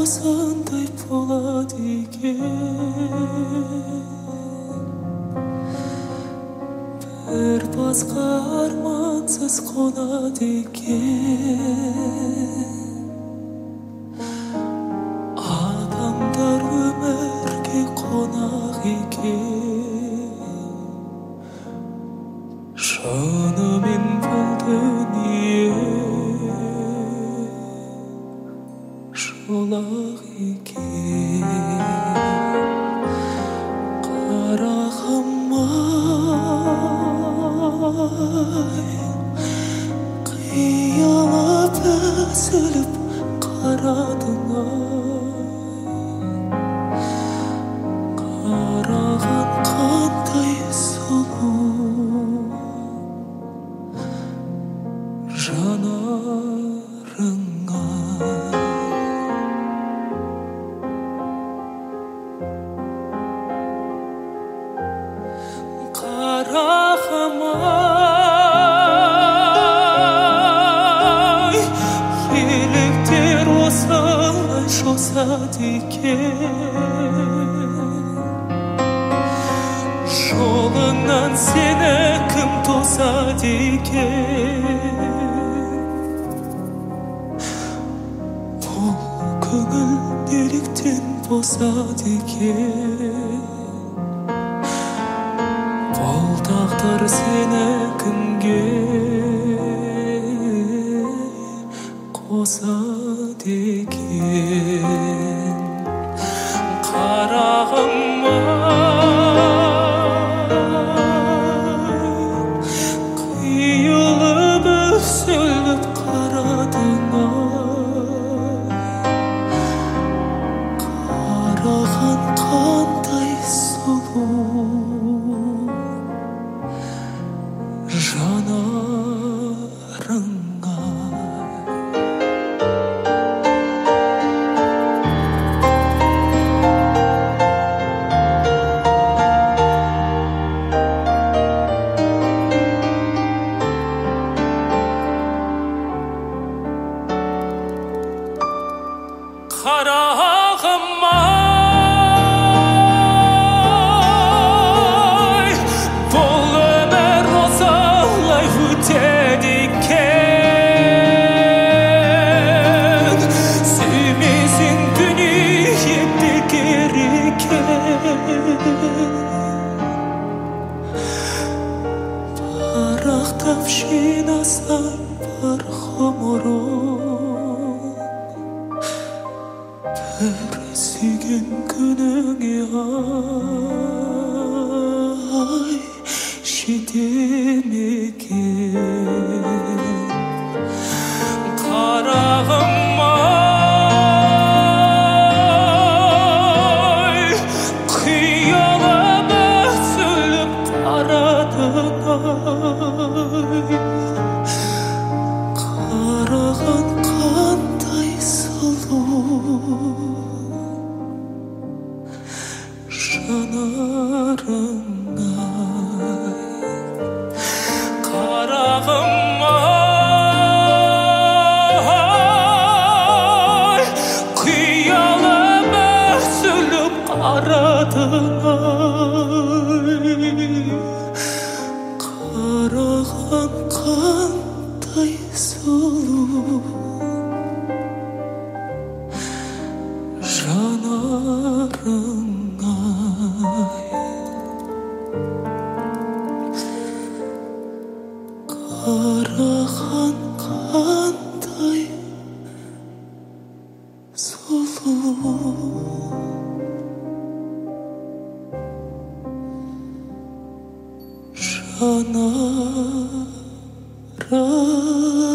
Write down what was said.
осындай болады екен. Бір басқа армансыз қонады екен. Адамдар өмірге қонақ екен. Шынымен бұл дүние шолақ екен. Қарағым-ай, қиялап үзіліп қарадың-ай. Қараған қандай сұлу жанарың-ай. Қарағым-ай, еліктер осылай жосады екен. Жолыңнан сені кім тосады екен. Бұл көңіл неліктен босады екен. Бұл тағдыр сені кімге қосады екен. Қарағым-ай, қиылып үзіліп қарадың-ай. Қараған қандай сұлу жанарың-ай. Қарағым-ай, бұл өмір осылай өтеді екен. Сүймесең дүние бекер екен. Парақтап жинасаң бар ғұмырың, бір сүйген күніңе ай жете ме екен. Қарағым-ай, қиялап үзіліп қарадың-ай. Қараған қандай сұлу жанарың-ай. Қарағым-ай, қиялап үзіліп қарадың-ай. Қараған қандай сұлу жанарың-ай. Қараған қандай сұлу жанарың-ай.